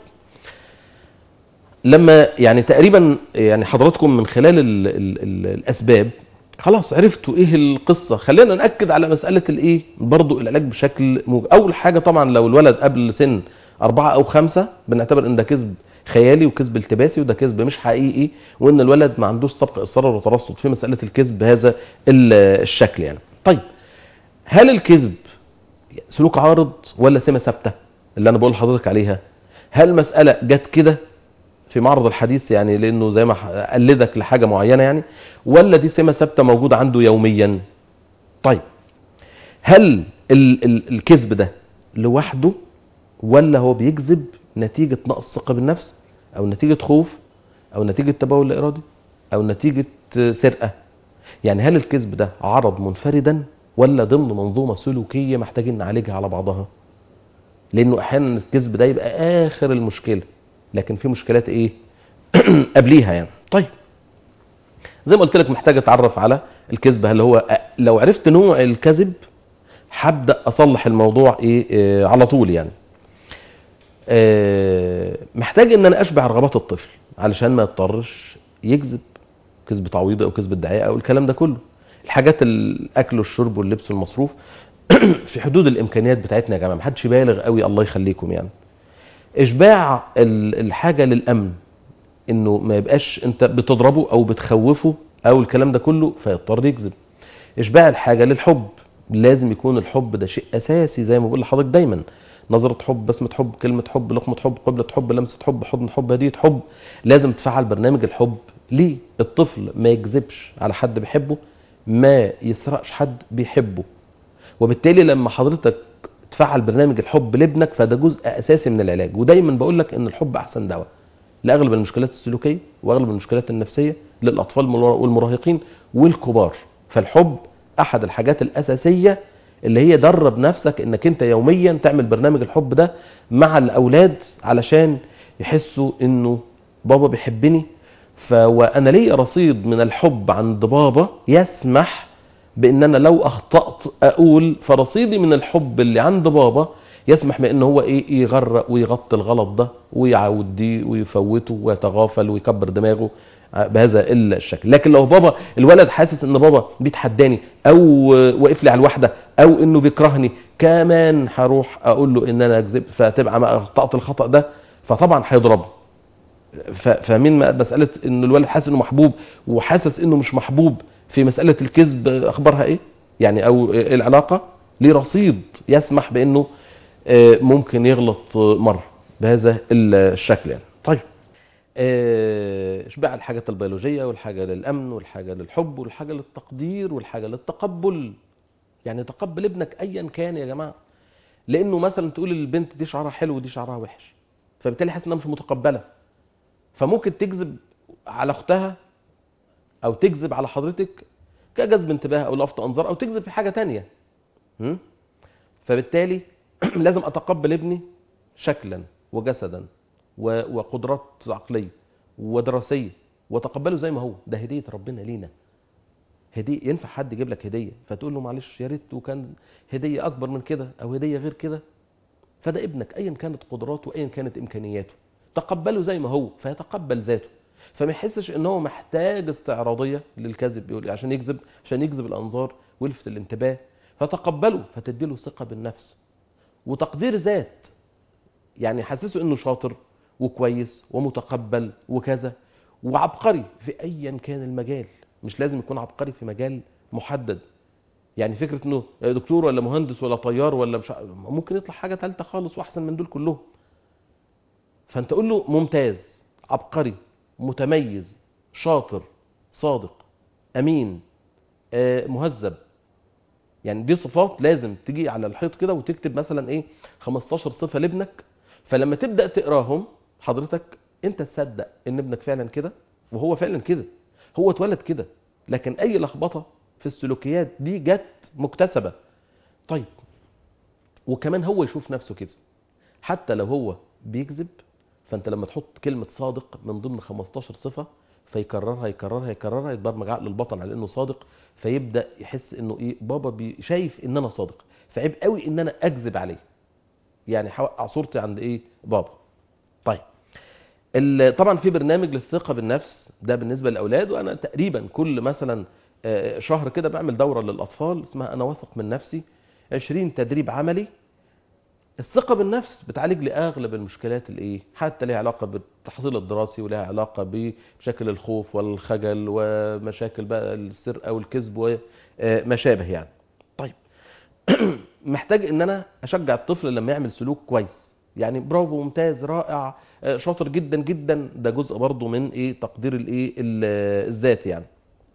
لما يعني تقريبا يعني حضراتكم من خلال ال ال ال الاسباب خلاص عرفتوا ايه القصه، خلينا ناكد على مساله الايه برضو العلاج بشكل موجب. اول حاجه طبعا لو الولد قبل سن أربعة أو خمسة بنعتبر ان ده كذب خيالي وكذب التباسي، وده كذب مش حقيقي، وان الولد ما عندوش سبق اصرار وترصد في مساله الكذب بهذا الشكل يعني. طيب، هل الكذب سلوك عارض ولا سمه ثابته اللي انا بقول لحضرتك عليها؟ هل المساله جت كده في معرض الحديث يعني لانه زي ما قلدك لحاجه معينه يعني، ولا دي سمه ثابته موجوده عنده يوميا؟ طيب، هل ال ال الكذب ده لوحده، ولا هو بيكذب نتيجه نقص ثقه بالنفس، او نتيجه خوف، او نتيجه تبول لا ارادي، او نتيجه سرقه؟ يعني هل الكذب ده عرض منفردا، ولا ضمن منظومه سلوكيه محتاجين نعالجها على بعضها؟ لانه احيانا الكذب ده يبقى اخر المشكله، لكن في مشكلات ايه قبليها يعني. طيب، زي ما قلت لك محتاج اتعرف على الكذب، هل هو لو عرفت نوع الكذب هبدا اصلح الموضوع ايه, إيه على طول يعني. إيه محتاج ان انا اشبع رغبات الطفل علشان ما يضطرش يكذب كذب تعويضي او كذب ادعاء او الكلام ده كله. الحاجات الاكل والشرب واللبس والمصروف في حدود الامكانيات بتاعتنا يا جماعه، محدش يبالغ قوي الله يخليكم يعني. اشباع الحاجه للامن، انه ما يبقاش انت بتضربه او بتخوفه او الكلام ده كله فيضطر يكذب. اشباع الحاجه للحب، لازم يكون الحب ده شيء اساسي زي ما بقول لحضرتك دايما، نظره حب، بسمه حب، كلمه حب، لقمه حب، قبله حب، لمسه حب، حضن حب، هديه حب. لازم تفعل برنامج الحب. ليه؟ الطفل ما يكذبش على حد بيحبه، ما يسرقش حد بيحبه. وبالتالي لما حضرتك تفعل برنامج الحب لابنك فده جزء اساسي من العلاج. ودايما بقول لك ان الحب احسن دواء لاغلب المشكلات السلوكيه واغلب المشكلات النفسيه للاطفال والمراهقين والكبار. فالحب احد الحاجات الاساسيه اللي هي درب نفسك انك انت يوميا تعمل برنامج الحب ده مع الاولاد علشان يحسوا انه بابا بيحبني. فوانا لي رصيد من الحب عند بابا يسمح بان انا لو اخطأت اقول، فرصيدي من الحب اللي عند بابا يسمح بان هو ايه يغرق ويغطي الغلط ده ويعود دي ويفوته ويتغافل ويكبر دماغه بهذا الشكل. لكن لو بابا الولد حاسس ان بابا بيتحداني او وقف لي على الواحده او انه بيكرهني، كمان هروح اقول له ان انا اكذب، فتبقى ما اخطأت الخطأ ده فطبعا هيضربني. فمين مساله ان الولد حاسس انه محبوب وحاسس انه مش محبوب في مساله الكذب اخبارها ايه يعني، او العلاقه ليه رصيد يسمح بانه ممكن يغلط مره بهذا الشكل يعني. طيب اشباع الحاجات البيولوجيه والحاجه للامن والحاجه للحب والحاجه للتقدير والحاجه للتقبل. يعني تقبل ابنك ايا كان يا جماعه، لانه مثلا تقول للبنت دي شعرها حلو ودي شعرها وحش، فبالتالي حاسس انها مش متقبله، فممكن تكذب على اختها او تكذب على حضرتك كجذب انتباه او لفت انظار، او تكذب في حاجه تانية. فبالتالي لازم اتقبل ابني شكلا وجسدا وقدرات عقليه ودراسيه، وتقبله زي ما هو. ده هديه ربنا لينا. هديه ينفع حد يجيب لك هديه فتقول له معلش يا ريت وكان هديه اكبر من كده او هديه غير كده؟ فده ابنك ايا كانت قدراته وايا كانت امكانياته، تقبله زي ما هو فيتقبل ذاته، فما يحسش ان هو محتاج استعراضيه للكذب بيقول عشان يكذب عشان يجذب الانظار ويلفت الانتباه. فتقبله فتديله ثقه بالنفس وتقدير ذات، يعني حسسه انه شاطر وكويس ومتقبل وكذا وعبقري في ايا كان المجال. مش لازم يكون عبقري في مجال محدد، يعني فكره انه دكتور ولا مهندس ولا طيار ولا مش ممكن يطلع حاجه ثالثه خالص واحسن من دول كلهم. فانت قول له ممتاز، عبقري، متميز، شاطر، صادق، امين، آه، مهذب. يعني دي صفات لازم تيجي على الحيط كده وتكتب مثلا ايه خمستاشر صفه لابنك. فلما تبدا تقراهم حضرتك انت تصدق ان ابنك فعلا كده، وهو فعلا كده، هو اتولد كده. لكن اي لخبطه في السلوكيات دي جت مكتسبه. طيب وكمان هو يشوف نفسه كده، حتى لو هو بيكذب فانت لما تحط كلمه صادق من ضمن خمستاشر صفه فيكررها يكررها يكررها يتبرمج عقل البطن على انه صادق، فيبدا يحس انه ايه بابا بي شايف ان انا صادق، فعيب قوي ان انا اكذب عليه، يعني هوقع صورتي عند ايه بابا. طيب طبعا في برنامج للثقه بالنفس ده بالنسبه للاولاد، وانا تقريبا كل مثلا شهر كده بعمل دوره للاطفال اسمها انا واثق من نفسي، عشرين تدريب عملي. الثقه بالنفس بتعالج لي اغلب المشكلات الايه، حتى ليها علاقه بالتحصيل الدراسي ولها علاقه بمشاكل الخوف والخجل ومشاكل بقى السرقه والكذب وما شابه يعني. طيب محتاج ان انا اشجع الطفل لما يعمل سلوك كويس، يعني برافو، ممتاز، رائع، شاطر جدا جدا. ده جزء برضو من ايه تقدير الايه الذات يعني.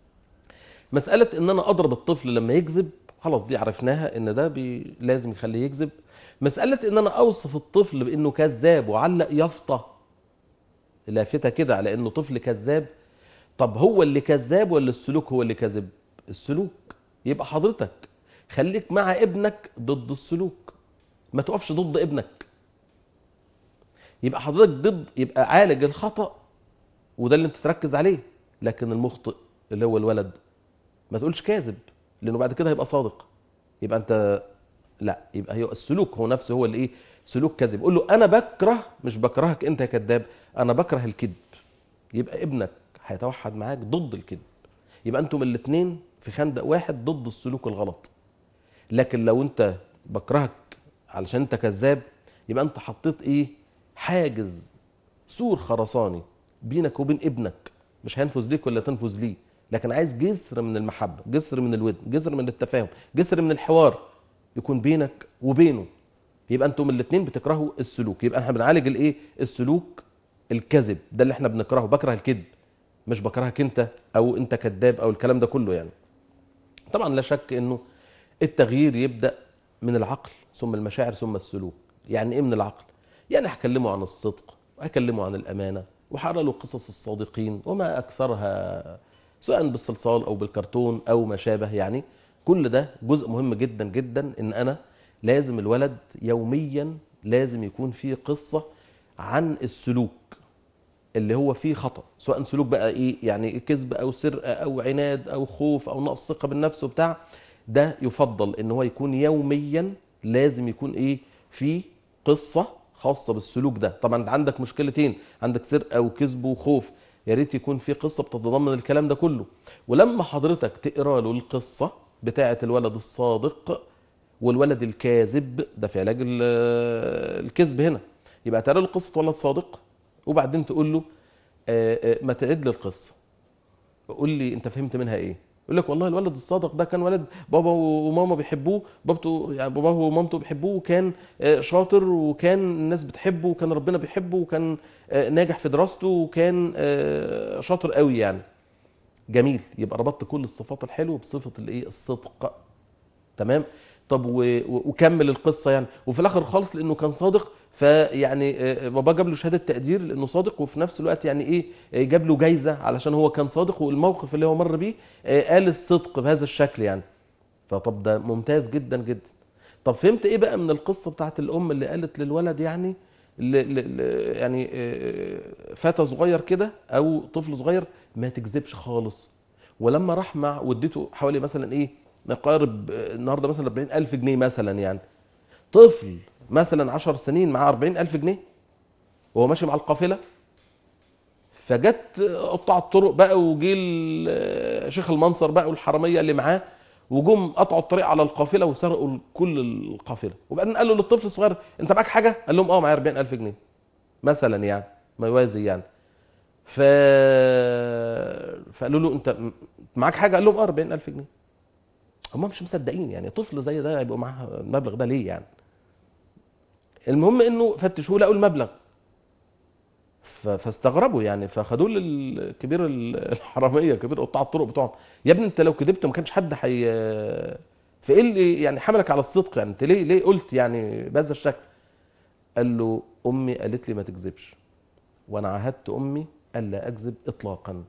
مساله ان انا اضرب الطفل لما يكذب خلاص دي عرفناها ان ده بي لازم يخليه يكذب. مساله ان انا اوصف الطفل بانه كذاب وعلق يافطه لافته كده على انه طفل كذاب، طب هو اللي كذاب ولا السلوك هو اللي كذب؟ السلوك. يبقى حضرتك خليك مع ابنك ضد السلوك، ما تقفش ضد ابنك. يبقى حضرتك ضد، يبقى عالج الخطأ وده اللي انت تركز عليه، لكن المخطئ اللي هو الولد ما تقولش كاذب لانه بعد كده هيبقى صادق. يبقى انت لا، يبقى هي السلوك هو نفسه هو اللي ايه سلوك كذب. قول له انا بكره، مش بكرهك انت يا كذاب، انا بكره الكذب. يبقى ابنك هيتوحد معاك ضد الكذب. يبقى انتم الاثنين في في خندق واحد ضد السلوك الغلط. لكن لو انت بكرهك علشان انت كذاب، يبقى انت حطيت ايه؟ حاجز، سور خرساني بينك وبين ابنك، مش هينفذ ليك ولا تنفذ ليه، لكن عايز جسر من المحبة، جسر من الود، جسر من التفاهم، جسر من الحوار يكون بينك وبينه. يبقى انتم الاثنين بتكرهوا السلوك. يبقى احنا بنعالج الايه؟ السلوك الكذب، ده اللي احنا بنكرهه. بكره الكذب، مش بكرهك انت او انت كذاب او الكلام ده كله يعني. طبعا لا شك انه التغيير يبدأ من العقل ثم المشاعر ثم السلوك. يعني ايه من العقل؟ يعني هكلمه عن الصدق، وهكلمه عن الامانه، وهقرا له قصص الصادقين وما اكثرها، سواء بالصلصال او بالكرتون او ما شابه. يعني كل ده جزء مهم جدا جدا، ان انا لازم الولد يوميا لازم يكون فيه قصه عن السلوك اللي هو فيه خطأ، سواء سلوك بقى ايه يعني كذب او سرقه او عناد او خوف او نقص ثقه بالنفس وبتاع. ده يفضل ان هو يكون يوميا لازم يكون ايه؟ في قصه خاصه بالسلوك ده. طبعا عندك مشكلتين، عندك سرقه وكذب وخوف، يا ريت يكون في قصه بتتضمن الكلام ده كله. ولما حضرتك تقرا له القصه بتاعه الولد الصادق والولد الكاذب، ده في علاج ال- الكذب هنا، يبقى تقرا له قصه ولد صادق، وبعدين تقول له آه، آه، ما تعد لي القصه، قول لي انت فهمت منها ايه. يقول لك والله الولد الصادق ده كان ولد بابا وماما بيحبوه، بابته يعني باباه ومامته بيحبوه، وكان آه، شاطر، وكان الناس بتحبه، وكان ربنا بيحبه، وكان آه، ناجح في دراسته، وكان آه، شاطر قوي يعني. جميل، يبقى ربطت كل الصفات الحلوه بصفه الايه؟ الصدق. تمام. طب و... و- وكمل القصه يعني، وفي الاخر خالص لانه كان صادق، فيعني آه، بابا جاب له شهاده تقدير لانه صادق، وفي نفس الوقت يعني ايه؟ آه، جاب له جايزه علشان هو كان صادق، والموقف اللي هو مر بيه آه، قال الصدق بهذا الشكل يعني. فطب ده ممتاز جدا جدا. طب فهمت ايه بقى من القصه بتاعت الام اللي قالت للولد يعني ل... ل... ل... يعني آه، فتى صغير كده او طفل صغير ما تكذبش خالص. ولما راح مع واديته حوالي مثلا ايه؟ نقارب آه، النهارده مثلا أربعين ألف جنيه مثلا يعني. طفل مثلا عشر سنين معاه أربعين ألف جنيه وهو ماشي مع القافله، فجت قطاع الطرق بقى، وجي ال- شيخ المنصر بقى والحراميه اللي معاه، وجم قطعوا الطريق على القافله وسرقوا كل القافله. وبعدين قالوا للطفل الصغير انت معاك حاجه؟ قال لهم اه معايا أربعين ألف جنيه مثلا يعني، ما يوازي يعني. ف فقالوا له انت معاك حاجه؟ قال لهم اه أربعين ألف جنيه. هم مش مصدقين يعني، طفل زي ده هيبقوا معاه المبلغ ده ليه يعني؟ المهم انه فتشوه لقوا المبلغ، ف- فاستغربوا يعني، فخدوه للكبير ال- الحراميه، كبير قطاع الطرق بتوعهم. يا ابني انت لو كذبت ما كانش حد حي فايه اللي يعني حملك على الصدق يعني؟ انت ليه ليه قلت يعني بهذا الشكل؟ قال له امي قالت لي ما تكذبش، وانا عاهدت امي الا اكذب اطلاقا.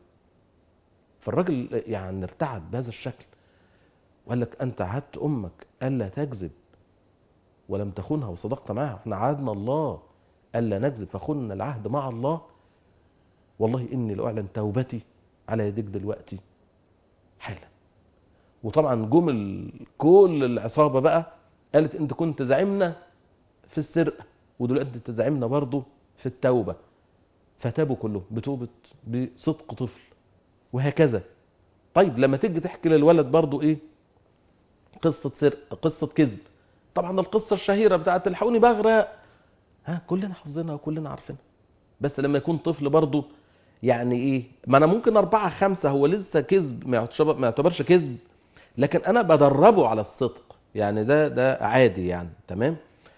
فالراجل يعني ارتعد بهذا الشكل، وقال لك انت عاهدت امك الا تكذب ولم تخونها وصدقت معها؟ احنا عاهدنا الله الا نكذب فخنا العهد مع الله. والله اني لاعلن توبتي على يديك دلوقتي حالا. وطبعا جم ال- كل العصابه بقى قالت انت كنت زعيمنا في السرقه، ودلوقتي انت زعيمنا برضه في التوبه. فتابوا كلهم بتوبه بصدق طفل. وهكذا. طيب لما تيجي تحكي للولد برضه ايه؟ قصه سرقه، قصه كذب، طبعا القصه الشهيره بتاعت الحقوني بغرق، ها كلنا حافظينها وكلنا عارفينها. بس لما يكون طفل برضه يعني ايه؟ ما انا ممكن أربعة خمسة هو لسه كذب ما يعتبر- ما يعتبرش كذب، لكن انا بدربه على الصدق يعني، ده ده عادي يعني. تمام.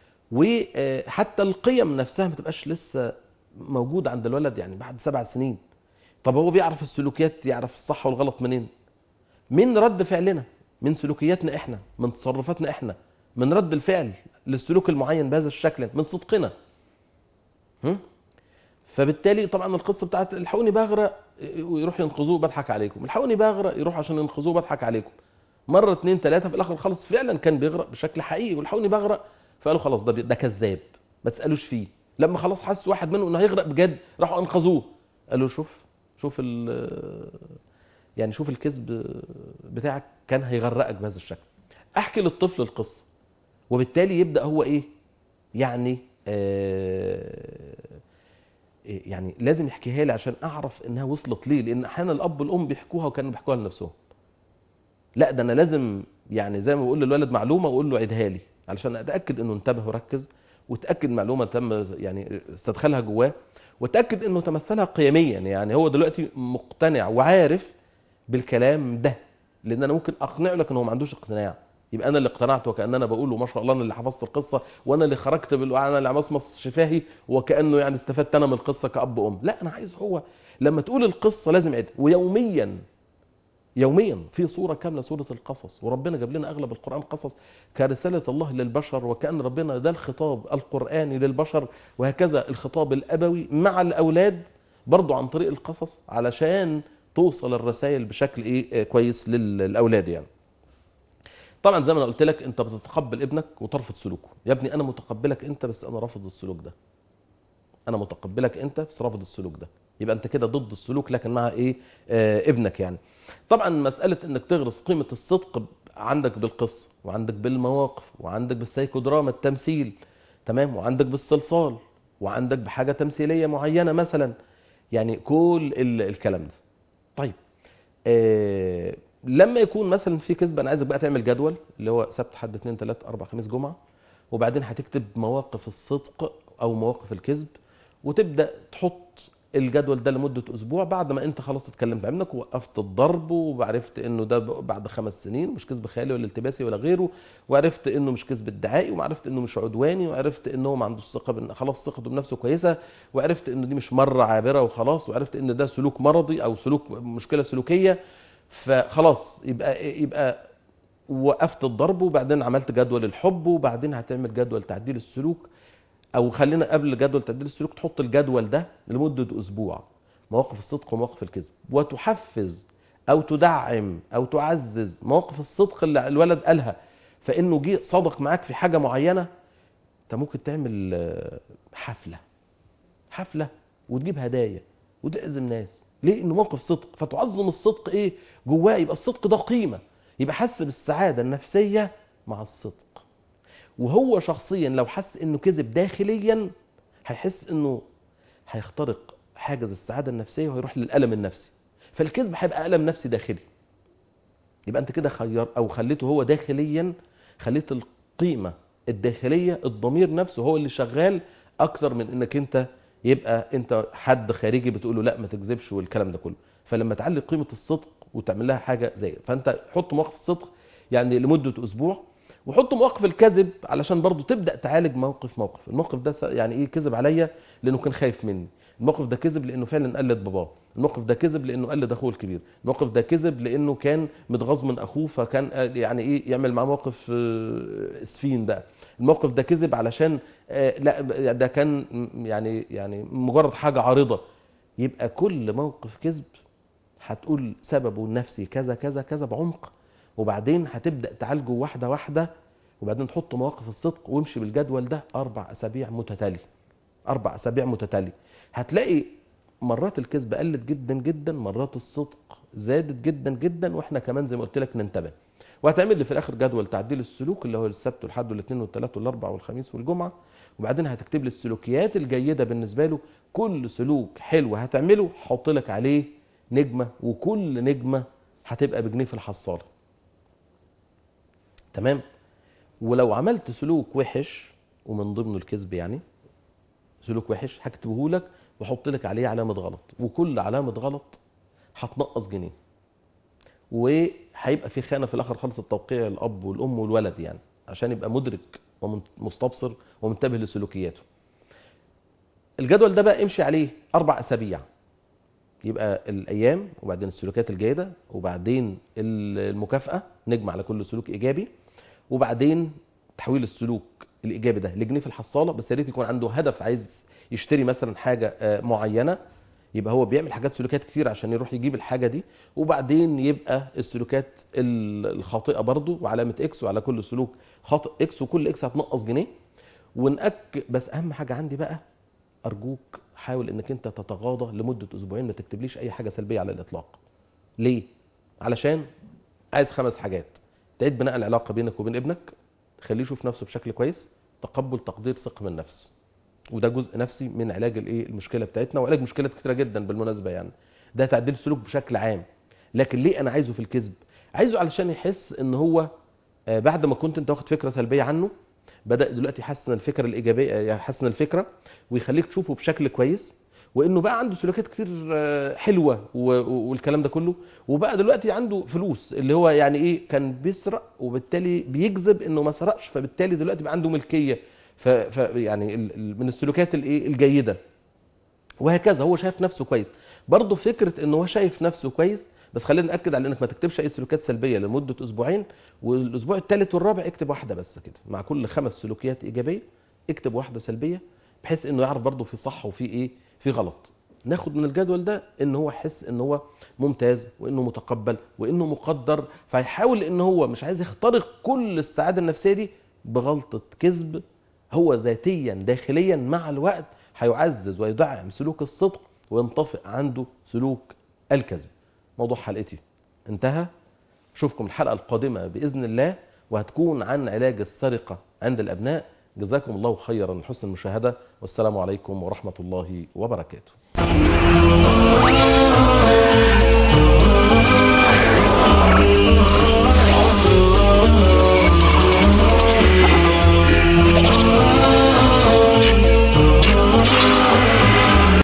وحتى القيم نفسها ما تبقاش لسه موجوده عند الولد يعني بعد سبع سنين. طب هو بيعرف السلوكيات، يعرف الصح والغلط منين؟ من رد فعلنا، من سلوكياتنا احنا، من تصرفاتنا احنا، من رد الفعل للسلوك المعين بهذا الشكل، من صدقنا. هم؟ فبالتالي طبعا القصه بتاعت الحقوني بغرق ويروح ينقذوه بضحك عليكم، الحقوني بغرق يروح عشان ينقذوه بضحك عليكم، مره اتنين تلاته في الاخر خالص فعلا كان بيغرق بشكل حقيقي والحقوني بغرق، فقالوا خلاص ده بي- ده كذاب ما تسالوش فيه. لما خلاص حس واحد منهم انه هيغرق بجد راحوا انقذوه، قالوا شوف شوف ال يعني شوف الكذب بتاعك كان هيغرقك بهذا الشكل. احكي للطفل القصه، وبالتالي يبدا هو ايه يعني آه يعني لازم يحكيها لي عشان اعرف انها وصلت ليه، لان احيانا الاب والام بيحكوها وكانوا بيحكوها لنفسهم. لا ده انا لازم يعني زي ما بقول للولد معلومه واقول له عيدها لي علشان اتاكد انه انتبه وركز، وتاكد معلومه تم يعني استدخلها جواه، وتاكد انه تمثلها قيميا. يعني هو دلوقتي مقتنع وعارف بالكلام ده، لان انا ممكن اقنعه لكن هو ما عندوش اقتناع، يبقى انا اللي اقتنعت وكان انا بقول له ما شاء الله انا اللي حفظت القصه وانا اللي خرجت بال... انا اللي مصمص شفاهي وكانه يعني استفدت انا من القصه كاب ام. لا انا عايز هو لما تقول القصه لازم عيد، ويوميا يوميا في صورة كاملة، سورة القصص. وربنا جاب لنا أغلب القرآن قصص كرسالة الله للبشر، وكأن ربنا ده الخطاب القرآني للبشر، وهكذا الخطاب الأبوي مع الأولاد برضو عن طريق القصص علشان توصل الرسائل بشكل إيه كويس للأولاد. يعني طبعا زي ما أنا قلت لك أنت بتتقبل ابنك وترفض سلوكه. يا ابني أنا متقبلك أنت بس أنا رافض السلوك ده، أنا متقبلك أنت بس رافض السلوك ده، يبقى انت كده ضد السلوك لكن مع ايه آه ابنك. يعني طبعا مساله انك تغرس قيمه الصدق عندك بالقصه، وعندك بالمواقف، وعندك بالسايكودراما التمثيل، تمام، وعندك بالصلصال، وعندك بحاجه تمثيليه معينه مثلا، يعني كل ال الكلام ده. طيب آه لما يكون مثلا في كذب، انا عايزك بقى تعمل جدول اللي هو سبت حد اثنين ثلاثة اربع خميس جمعه، وبعدين هتكتب مواقف الصدق او مواقف الكذب، وتبدا تحط الجدول ده لمده اسبوع بعد ما انت خلاص اتكلمت عنك ووقفت الضرب وعرفت انه ده بعد خمس سنين مش كذب خيالي ولا التباسي ولا غيره، وعرفت انه مش كذب ادعائي، وعرفت انه مش عدواني، وعرفت انه هو ما عندوش ثقه بان خلاص ثقته بنفسه كويسه، وعرفت انه دي مش مره عابره وخلاص، وعرفت ان ده سلوك مرضي او سلوك مشكله سلوكيه. فخلاص يبقى يبقى وقفت الضرب، وبعدين عملت جدول الحب، وبعدين هتعمل جدول تعديل السلوك. او خلينا قبل جدول تعديل السلوك تحط الجدول ده لمده اسبوع، مواقف الصدق ومواقف الكذب، وتحفز او تدعم او تعزز مواقف الصدق اللي الولد قالها، فانه جه صادق معاك في حاجه معينه. انت ممكن تعمل حفله حفله وتجيب هدايا وتعزم ناس، ليه؟ انه موقف صدق، فتعظم الصدق ايه جواه، يبقى الصدق ده قيمه، يبقى حس بالسعاده النفسيه مع الصدق. وهو شخصيا لو حس انه كذب داخليا هيحس انه هيخترق حاجز السعاده النفسيه وهيروح للالم النفسي، فالكذب هيبقى الم نفسي داخلي. يبقى انت كده خير او خليته هو داخليا، خليت القيمه الداخليه الضمير نفسه هو اللي شغال اكتر من انك انت يبقى انت حد خارجي بتقول له لا ما تكذبش والكلام ده كله. فلما تعلي قيمه الصدق وتعمل لها حاجه زي، فانت حط مواقف الصدق يعني لمده اسبوع، وحط مواقف الكذب علشان برضو تبدا تعالج موقف موقف. الموقف ده يعني ايه؟ كذب عليا لانه كان خايف مني، الموقف ده كذب لانه فعلا قلد باباه، الموقف ده كذب لانه قلد اخوه الكبير، الموقف ده كذب لانه كان متغاظ من اخوه فكان يعني ايه يعمل معاه موقف اسفين بقى، الموقف ده كذب علشان لا ده كان يعني يعني مجرد حاجه عارضه. يبقى كل موقف كذب هتقول سببه النفسي كذا كذا كذا بعمق، وبعدين هتبدا تعالجه واحده واحده، وبعدين تحط مواقف الصدق وامشي بالجدول ده اربع اسابيع متتالي، اربع اسابيع متتالي هتلاقي مرات الكذب قلت جدا جدا، مرات الصدق زادت جدا جدا، واحنا كمان زي ما قلت لك ننتبه. وهتعمل لي في الاخر جدول تعديل السلوك اللي هو السبت والحد والاثنين والثلاث والاربع والخميس والجمعه، وبعدين هتكتب لي السلوكيات الجيده بالنسبه له، كل سلوك حلو هتعمله حط لك عليه نجمه، وكل نجمه هتبقى بجنيه في الحصاله. تمام؟ ولو عملت سلوك وحش ومن ضمنه الكذب يعني سلوك وحش هكتبه لك واحط لك عليه علامه غلط، وكل علامه غلط هتنقص جنيه، وهيبقى في خانه في الاخر خالص التوقيع الاب والام والولد، يعني عشان يبقى مدرك ومستبصر ومنتبه لسلوكياته. الجدول ده بقى امشي عليه اربع اسابيع، يبقى الايام وبعدين السلوكيات الجيده وبعدين المكافاه نجمع على كل سلوك ايجابي، وبعدين تحويل السلوك الايجابي ده لجنيه في الحصاله. بس يا ريت يكون عنده هدف، عايز يشتري مثلا حاجه معينه، يبقى هو بيعمل حاجات سلوكيات كتير عشان يروح يجيب الحاجه دي، وبعدين يبقى السلوكات الخاطئه برضو وعلامه اكس، وعلى كل سلوك خاطئ اكس، وكل اكس هتنقص جنيه. ونأك بس اهم حاجه عندي بقى، ارجوك حاول انك انت تتغاضى لمده اسبوعين، ما تكتبليش اي حاجه سلبيه على الاطلاق. ليه؟ علشان عايز خمس حاجات: تعيد بناء العلاقه بينك وبين ابنك، تخليه يشوف نفسه بشكل كويس، تقبل تقدير ثقه من النفس، وده جزء نفسي من علاج الايه المشكله بتاعتنا، وعلاج مشكلات كتيره جدا بالمناسبه. يعني ده تعديل السلوك بشكل عام. لكن ليه انا عايزه في الكذب؟ عايزه علشان يحس ان هو آه، بعد ما كنت انت واخد فكره سلبيه عنه، بدا دلوقتي يحسن الفكره الايجابيه، يحسن الفكره ويخليك تشوفه بشكل كويس، وانه بقى عنده سلوكيات كتير آه، حلوه و- و- والكلام ده كله. وبقى دلوقتي عنده فلوس، اللي هو يعني ايه، كان بيسرق وبالتالي بيكذب انه ما سرقش، فبالتالي دلوقتي بقى عنده ملكيه. ف ف- يعني ال- ال- من السلوكيات الايه الجيده، وهكذا. هو شايف نفسه كويس. برضه فكره ان هو شايف نفسه كويس، بس خلينا ناكد على انك ما تكتبش اي سلوكيات سلبيه لمده اسبوعين، والاسبوع الثالث والرابع اكتب واحده بس كده. مع كل خمس سلوكيات ايجابيه اكتب واحده سلبيه، بحيث انه يعرف برضه في صح وفي ايه، في غلط. ناخد من الجدول ده ان هو يحس ان هو ممتاز، وانه متقبل، وانه مقدر، فيحاول ان هو مش عايز يخترق كل السعاده النفسيه دي بغلطه كذب. هو ذاتيا داخليا مع الوقت هيعزز ويدعم سلوك الصدق، وينطفئ عنده سلوك الكذب. موضوع حلقتي انتهى. اشوفكم الحلقة القادمة بإذن الله، وهتكون عن علاج السرقة عند الأبناء. جزاكم الله خيرا لحسن المشاهدة، والسلام عليكم ورحمة الله وبركاته.